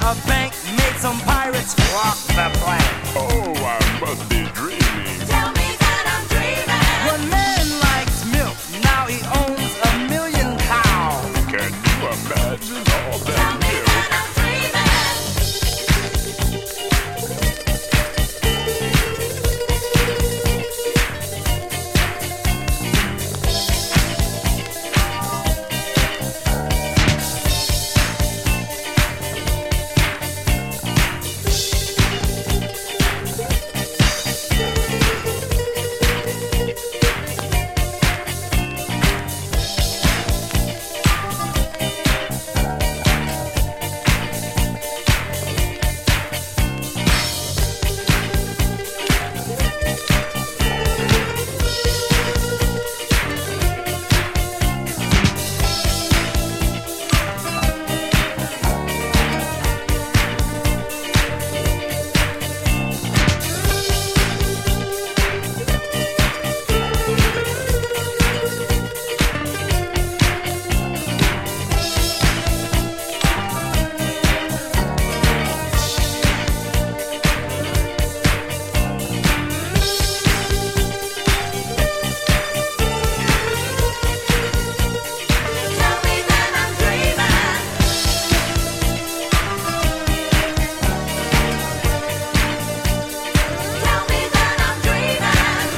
a bank, made some pirates walk the plank. Oh, I must be dreaming. Tell me that I'm dreaming. One man likes milk, now he owns 1,000,000 cows. Can you imagine all Tell that me milk? that I'm dreaming. Tell me that I'm dreaming. Tell me that I'm dreaming.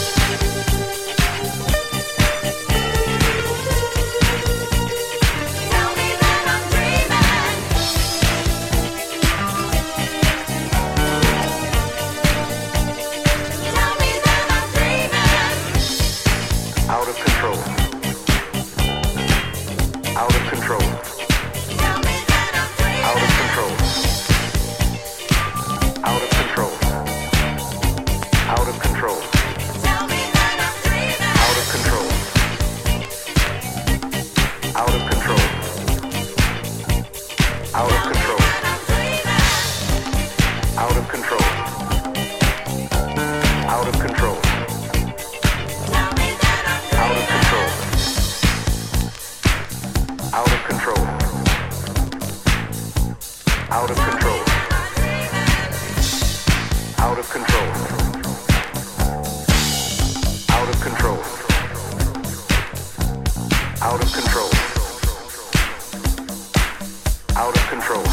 Tell me that I'm dreaming. Tell me that I'm dreaming. Out of control. Out of control. Tell me that I'm dreaming. Out of control. Out of control. Out of control. Tell me that I'm dreaming. Out of control. Out of control. Out of control. Out of control. Out of control. Tell me that I'm Out of control. Out of control. Out of control. Out of control. Out of control. Out of control. Out of control.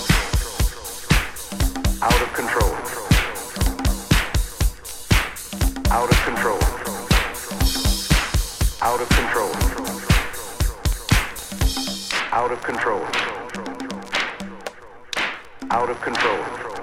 Out of control. Out of control. Out of control. Out of control. Out of control.